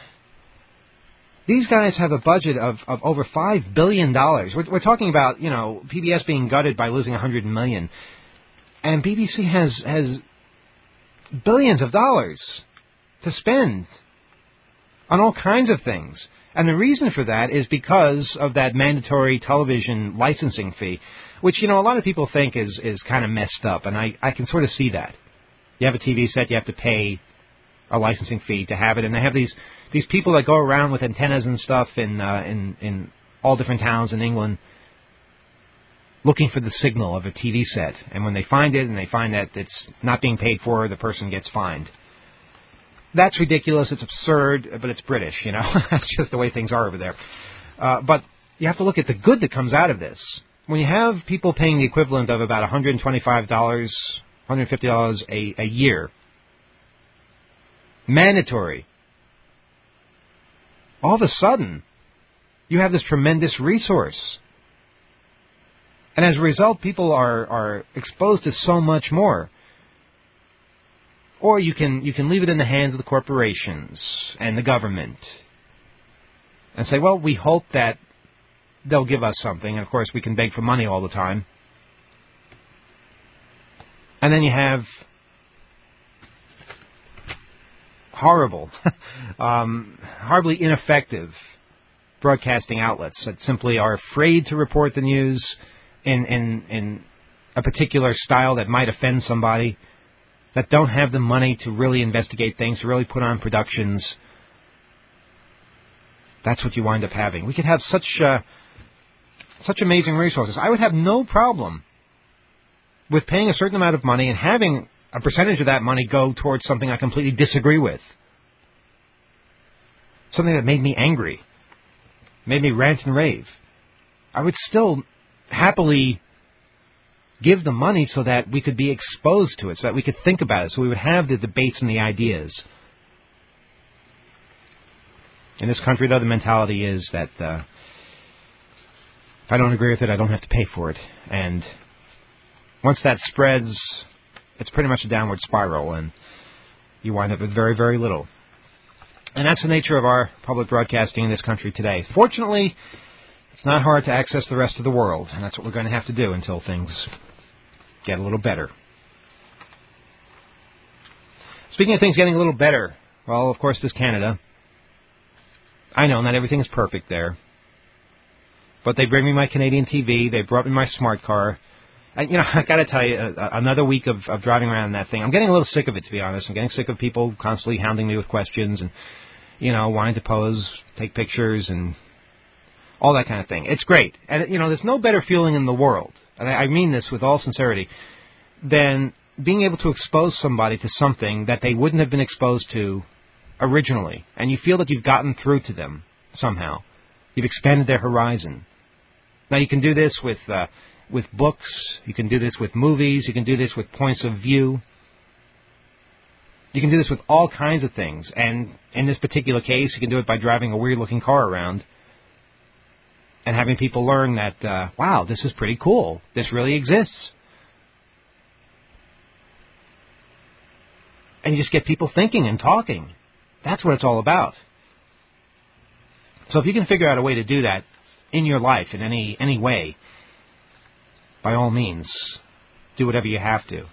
these guys have a budget of, of over five billion dollars. We're, we're talking about, you know, P B S being gutted by losing one hundred million dollars. And B B C has has billions of dollars to spend on all kinds of things. And the reason for that is because of that mandatory television licensing fee, which, you know, a lot of people think is, is kind of messed up. And I, I can sort of see that. You have a T V set, you have to pay a licensing fee to have it. And they have these, these people that go around with antennas and stuff in, uh, in, in all different towns in England looking for the signal of a T V set. And when they find it and they find that it's not being paid for, the person gets fined. That's ridiculous, it's absurd, but it's British, you know. That's just the way things are over there. Uh, but you have to look at the good that comes out of this. When you have people paying the equivalent of about one hundred twenty-five dollars, one hundred fifty dollars a, a year, mandatory, all of a sudden, you have this tremendous resource. And as a result, people are, are exposed to so much more. Or you can you can leave it in the hands of the corporations and the government and say, well, we hope that they'll give us something. And, of course, we can beg for money all the time. And then you have horrible, um, horribly ineffective broadcasting outlets that simply are afraid to report the news in, in, in a particular style that might offend somebody, that don't have the money to really investigate things, to really put on productions. That's what you wind up having. We could have such uh, such amazing resources. I would have no problem with paying a certain amount of money and having a percentage of that money go towards something I completely disagree with. Something that made me angry, made me rant and rave. I would still happily give the money so that we could be exposed to it, so that we could think about it, so we would have the debates and the ideas. In this country, though, the mentality is that uh, if I don't agree with it, I don't have to pay for it. And once that spreads, it's pretty much a downward spiral, and you wind up with very, very little. And that's the nature of our public broadcasting in this country today. Fortunately, it's not hard to access the rest of the world, and that's what we're going to have to do until things get a little better. Speaking of things getting a little better, well, of course, there's Canada. I know not everything is perfect there, but they bring me my Canadian T V. They brought me my smart car. And, you know, I got to tell you, uh, another week of, of driving around in that thing. I'm getting a little sick of it, to be honest. I'm getting sick of people constantly hounding me with questions and, you know, wanting to pose, take pictures, and all that kind of thing. It's great. And, you know, there's no better feeling in the world, and I mean this with all sincerity, than being able to expose somebody to something that they wouldn't have been exposed to originally. And you feel that you've gotten through to them somehow. You've expanded their horizon. Now, you can do this with uh, with books. You can do this with movies. You can do this with points of view. You can do this with all kinds of things. And in this particular case, you can do it by driving a weird-looking car around and having people learn that, uh, wow, this is pretty cool. This really exists. And you just get people thinking and talking. That's what it's all about. So if you can figure out a way to do that in your life in any any way, by all means, do whatever you have to.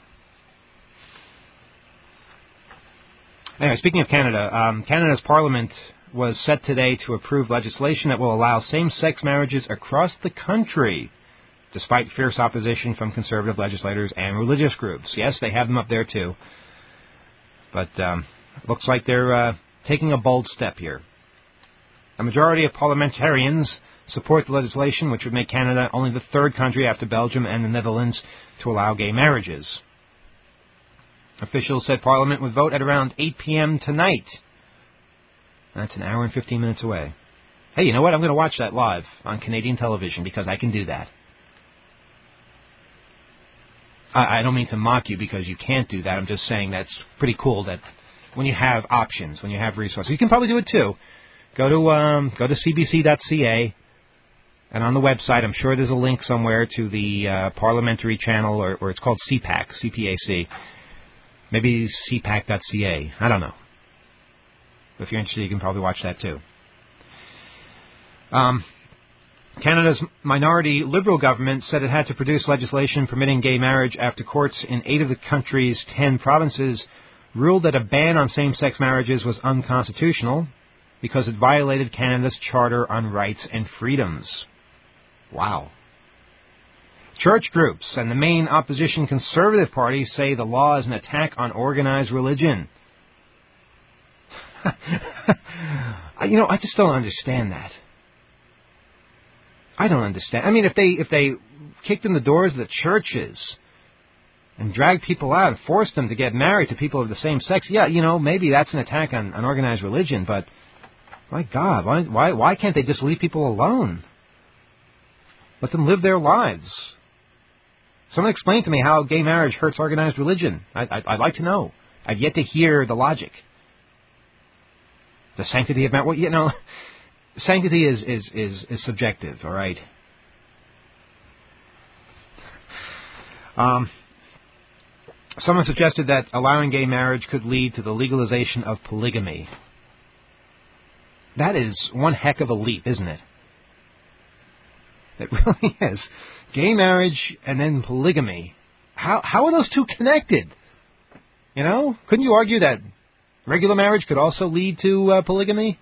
Anyway, speaking of Canada, um, Canada's Parliament was set today to approve legislation that will allow same-sex marriages across the country, despite fierce opposition from conservative legislators and religious groups. Yes, they have them up there too. But um, it looks like they're uh, taking a bold step here. A majority of parliamentarians support the legislation, which would make Canada only the third country after Belgium and the Netherlands to allow gay marriages. Officials said Parliament would vote at around eight p.m. tonight. That's an hour and fifteen minutes away. Hey, you know what? I'm going to watch that live on Canadian television because I can do that. I, I don't mean to mock you because you can't do that. I'm just saying that's pretty cool that when you have options, when you have resources, you can probably do it too. Go to um, go to c b c dot c a, and on the website, I'm sure there's a link somewhere to the uh, parliamentary channel, or, or it's called C PAC, C P A C. Maybe c pac dot c a. I don't know. If you're interested, you can probably watch that too. Um, Canada's minority Liberal government said it had to produce legislation permitting gay marriage after courts in eight of the country's ten provinces ruled that a ban on same-sex marriages was unconstitutional because it violated Canada's Charter on Rights and Freedoms. Wow. Church groups and the main opposition Conservative Party say the law is an attack on organized religion. You know, I just don't understand that. I don't understand. I mean, if they if they kicked in the doors of the churches and dragged people out and forced them to get married to people of the same sex, yeah, you know, maybe that's an attack on, on organized religion, but my God, why why why can't they just leave people alone? Let them live their lives. Someone explain to me how gay marriage hurts organized religion. I, I, I'd like to know. I've yet to hear the logic. The sanctity of marriage. Well, you know, sanctity is, is, is, is subjective, all right? Um, someone suggested that allowing gay marriage could lead to the legalization of polygamy. That is one heck of a leap, isn't it? It really is. Gay marriage and then polygamy. How how are those two connected? You know? Couldn't you argue that regular marriage could also lead to uh, polygamy?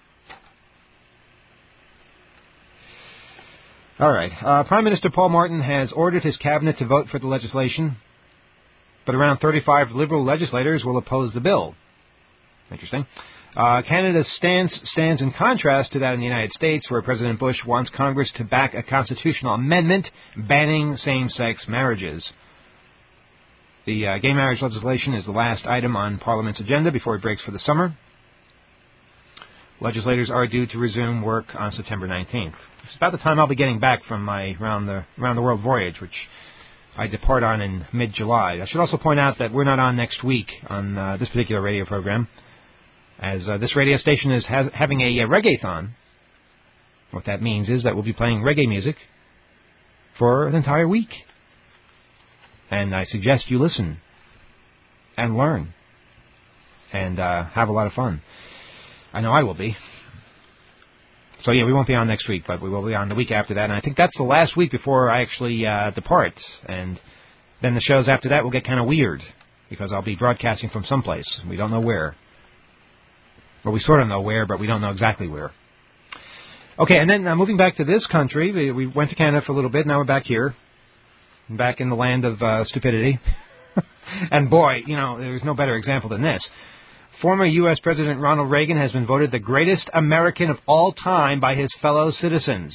All right. Uh, Prime Minister Paul Martin has ordered his cabinet to vote for the legislation, but around thirty-five Liberal legislators will oppose the bill. Interesting. Uh, Canada's stance stands in contrast to that in the United States, where President Bush wants Congress to back a constitutional amendment banning same-sex marriages. The uh, gay marriage legislation is the last item on Parliament's agenda before it breaks for the summer. Legislators are due to resume work on September nineteenth. It's about the time I'll be getting back from my round the round the world voyage, which I depart on in mid-July. I should also point out that we're not on next week on uh, this particular radio program, as uh, this radio station is has, having a, a reggae-thon. What that means is that we'll be playing reggae music for an entire week. And I suggest you listen and learn and uh, have a lot of fun. I know I will be. So, yeah, we won't be on next week, but we will be on the week after that. And I think that's the last week before I actually uh, depart. And then the shows after that will get kind of weird, because I'll be broadcasting from someplace. We don't know where. Well, we sort of know where, but we don't know exactly where. Okay, and then uh, moving back to this country, we, we went to Canada for a little bit. Now we're back here, back in the land of uh, stupidity. And boy, you know, there's no better example than this. Former U S President Ronald Reagan has been voted the greatest American of all time by his fellow citizens.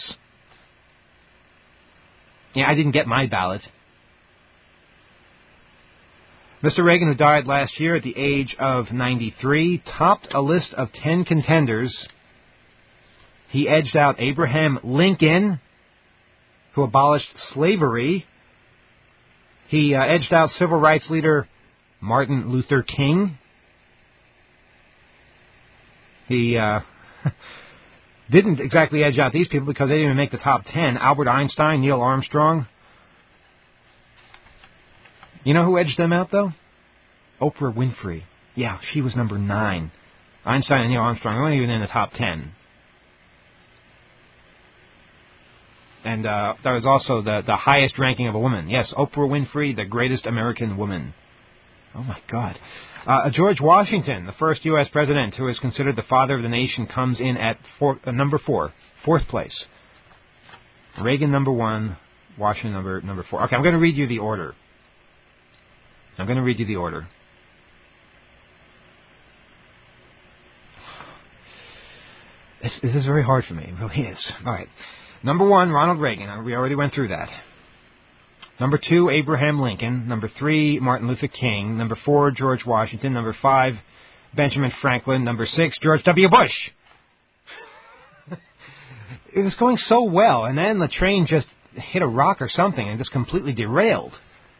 Yeah, I didn't get my ballot. Mister Reagan, who died last year at the age of ninety-three, topped a list of ten contenders. He edged out Abraham Lincoln, who abolished slavery. He uh, edged out civil rights leader Martin Luther King. He uh, didn't exactly edge out these people because they didn't even make the top ten. Albert Einstein, Neil Armstrong. You know who edged them out, though? Oprah Winfrey. Yeah, she was number nine. Einstein and Neil Armstrong weren't even in the top ten. And uh, that was also the, the highest ranking of a woman. Yes, Oprah Winfrey, the greatest American woman. Oh, my God. Uh, George Washington, the first U S president who is considered the father of the nation, comes in at four, uh, number four, fourth place. Reagan number one, Washington number number four. Okay, I'm going to read you the order. I'm going to read you the order. This, this is very hard for me. It really is. All right. Number one, Ronald Reagan. We already went through that. Number two, Abraham Lincoln. Number three, Martin Luther King. Number four, George Washington. Number five, Benjamin Franklin. Number six, George W. Bush. It was going so well, and then the train just hit a rock or something and just completely derailed.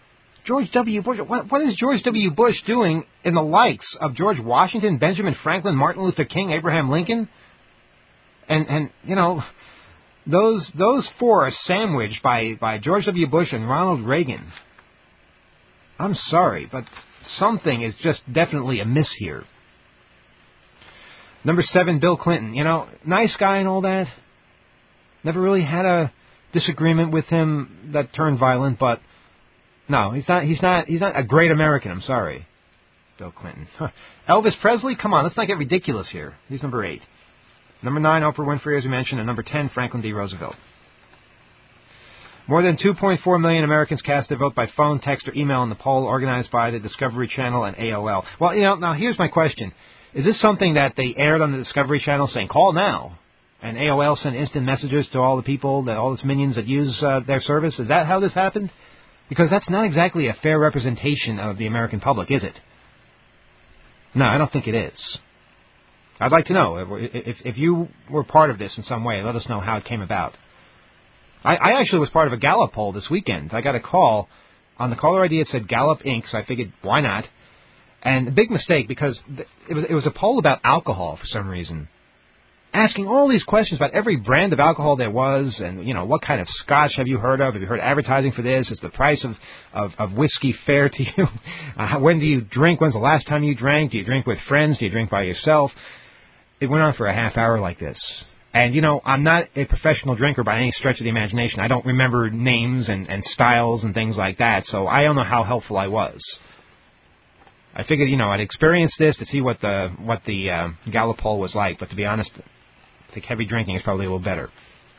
George W. Bush, what, what is George W. Bush doing in the likes of George Washington, Benjamin Franklin, Martin Luther King, Abraham Lincoln? And, and you know, those those four are sandwiched by, by George W. Bush and Ronald Reagan. I'm sorry, but something is just definitely amiss here. Number seven, Bill Clinton. You know, nice guy and all that. Never really had a disagreement with him that turned violent, but no, he's not. He's not. He's not a great American. I'm sorry, Bill Clinton. Elvis Presley. Come on, let's not get ridiculous here. He's number eight. Number nine, Oprah Winfrey, as you mentioned, and number ten, Franklin D. Roosevelt. More than two point four million Americans cast their vote by phone, text, or email in the poll organized by the Discovery Channel and A O L. Well, you know, now here's my question: is this something that they aired on the Discovery Channel, saying "call now"? And A O L sent instant messages to all the people, that all its minions that use uh, their service? Is that how this happened? Because that's not exactly a fair representation of the American public, is it? No, I don't think it is. I'd like to know. If, if, if you were part of this in some way, let us know how it came about. I, I actually was part of a Gallup poll this weekend. I got a call. On the caller I D, it said Gallup Incorporated, so I figured, why not? And a big mistake, because it was, it was a poll about alcohol for some reason. Asking all these questions about every brand of alcohol there was, and, you know, what kind of scotch have you heard of? Have you heard advertising for this? Is the price of, of, of whiskey fair to you? Uh, when do you drink? When's the last time you drank? Do you drink with friends? Do you drink by yourself? It went on for a half hour like this. And, you know, I'm not a professional drinker by any stretch of the imagination. I don't remember names and, and styles and things like that, so I don't know how helpful I was. I figured, you know, I'd experience this to see what the, what the uh, Gallup poll was like, but to be honest, I think heavy drinking is probably a little better.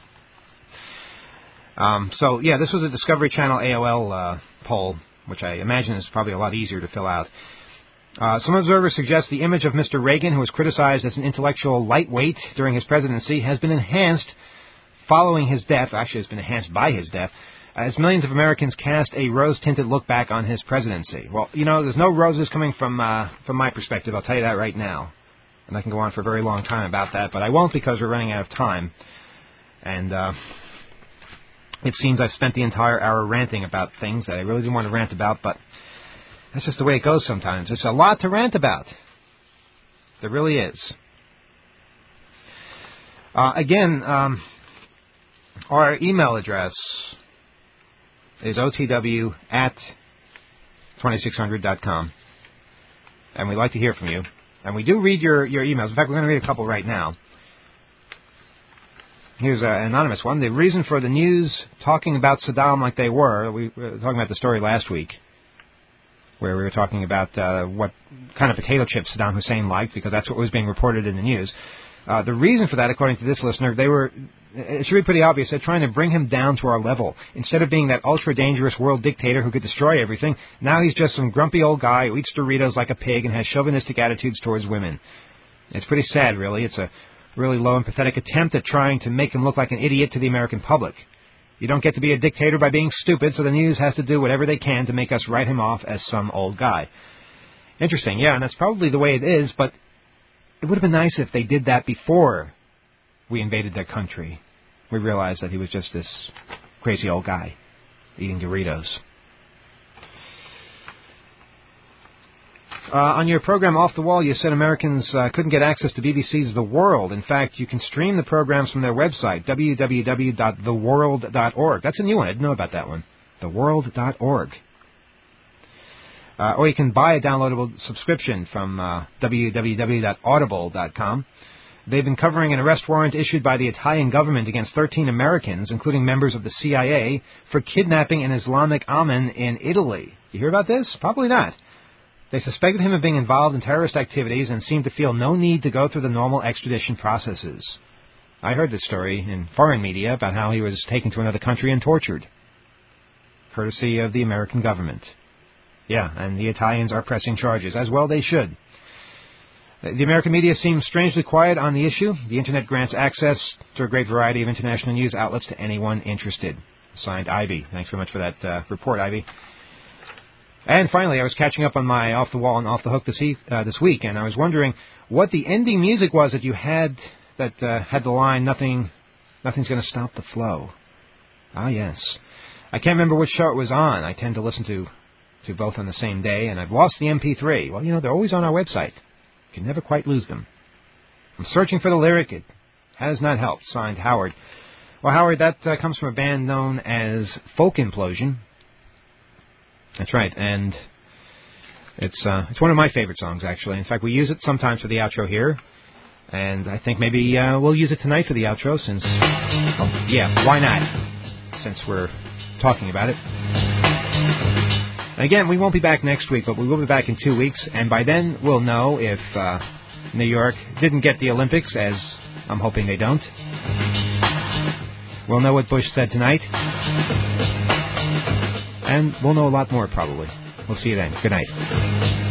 Um, so, yeah, this was a Discovery Channel A O L uh, poll, which I imagine is probably a lot easier to fill out. Uh, some observers suggest the image of Mister Reagan, who was criticized as an intellectual lightweight during his presidency, has been enhanced following his death. Actually, it's been enhanced by his death, as millions of Americans cast a rose-tinted look back on his presidency. Well, you know, there's no roses coming from uh, from my perspective. I'll tell you that right now. And I can go on for a very long time about that, but I won't because we're running out of time. And uh, it seems I've spent the entire hour ranting about things that I really didn't want to rant about, but that's just the way it goes sometimes. It's a lot to rant about. There really is. Uh, again, um, our email address is O T W at twenty-six hundred dot com. And we'd like to hear from you. And we do read your, your emails. In fact, we're going to read a couple right now. Here's an anonymous one. The reason for the news talking about Saddam like they were, we were talking about the story last week, where we were talking about uh, what kind of potato chips Saddam Hussein liked, because that's what was being reported in the news. Uh, the reason for that, according to this listener, they were, it should be pretty obvious, they're trying to bring him down to our level. Instead of being that ultra-dangerous world dictator who could destroy everything, now he's just some grumpy old guy who eats Doritos like a pig and has chauvinistic attitudes towards women. It's pretty sad, really. It's a really low and pathetic attempt at trying to make him look like an idiot to the American public. You don't get to be a dictator by being stupid, so the news has to do whatever they can to make us write him off as some old guy. Interesting, yeah, and that's probably the way it is, but it would have been nice if they did that before we invaded their country. We realized that he was just this crazy old guy eating Doritos. Uh, on your program Off the Wall, you said Americans uh, couldn't get access to B B C's The World. In fact, you can stream the programs from their website, w w w dot the world dot org. That's a new one. I didn't know about that one. the world dot org. Uh, or you can buy a downloadable subscription from uh, w w w dot audible dot com. They've been covering an arrest warrant issued by the Italian government against thirteen Americans, including members of the C I A, for kidnapping an Islamic imam in Italy. You hear about this? Probably not. They suspected him of being involved in terrorist activities and seemed to feel no need to go through the normal extradition processes. I heard this story in foreign media about how he was taken to another country and tortured, courtesy of the American government. Yeah, and the Italians are pressing charges, as well they should. The American media seems strangely quiet on the issue. The Internet grants access to a great variety of international news outlets to anyone interested. Signed, Ivy. Thanks very much for that uh, report, Ivy. And finally, I was catching up on my Off the Wall and Off the Hook this, e- uh, this week, and I was wondering what the ending music was that you had that uh, had the line, nothing, nothing's going to stop the flow. Ah, yes. I can't remember which show it was on. I tend to listen to to both on the same day, and I've lost the M P three. Well, you know, they're always on our website. You can never quite lose them. I'm searching for the lyric. It has not helped. Signed, Howard. Well, Howard, that uh, comes from a band known as Folk Implosion. That's right, and it's uh, it's one of my favorite songs, actually. In fact, we use it sometimes for the outro here, and I think maybe uh, we'll use it tonight for the outro since, oh, yeah, why not, since we're talking about it. And again, we won't be back next week, but we will be back in two weeks, and by then we'll know if uh, New York didn't get the Olympics, as I'm hoping they don't. We'll know what Bush said tonight, and we'll know a lot more, probably. We'll see you then. Good night.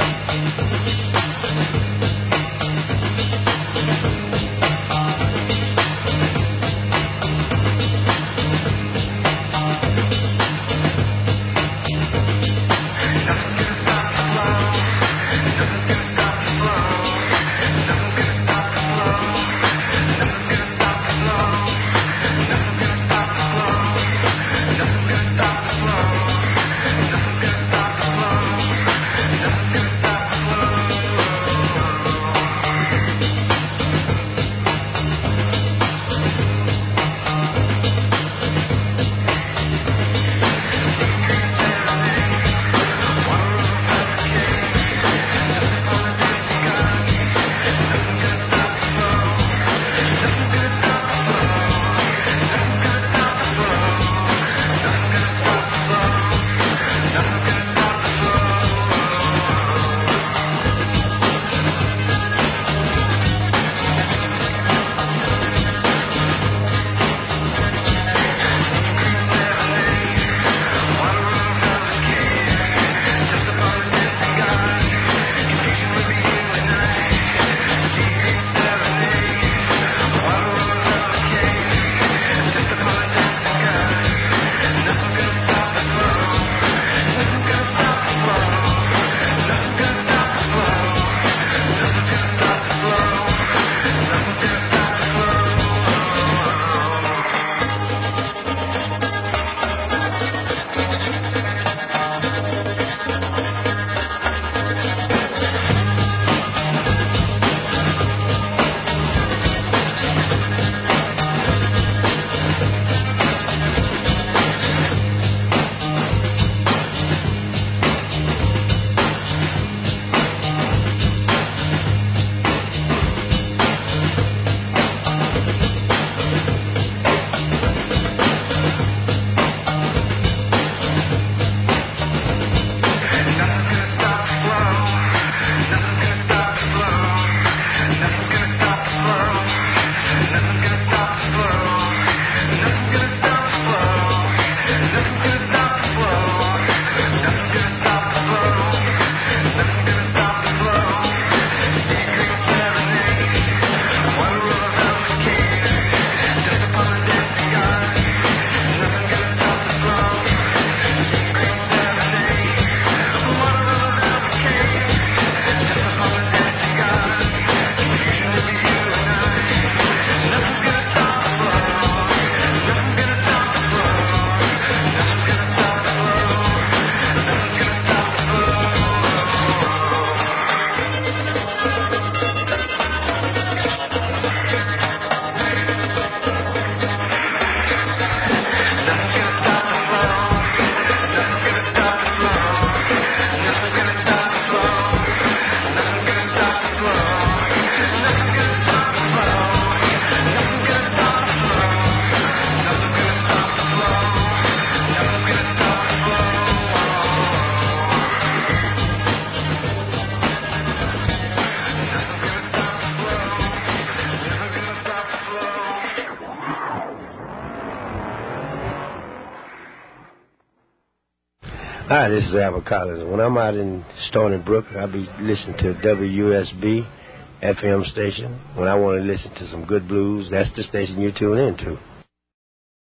Hi, this is Albert Collins. When I'm out in Stony Brook, I'll be listening to W S B F M station. When I want to listen to some good blues, that's the station you tune in to.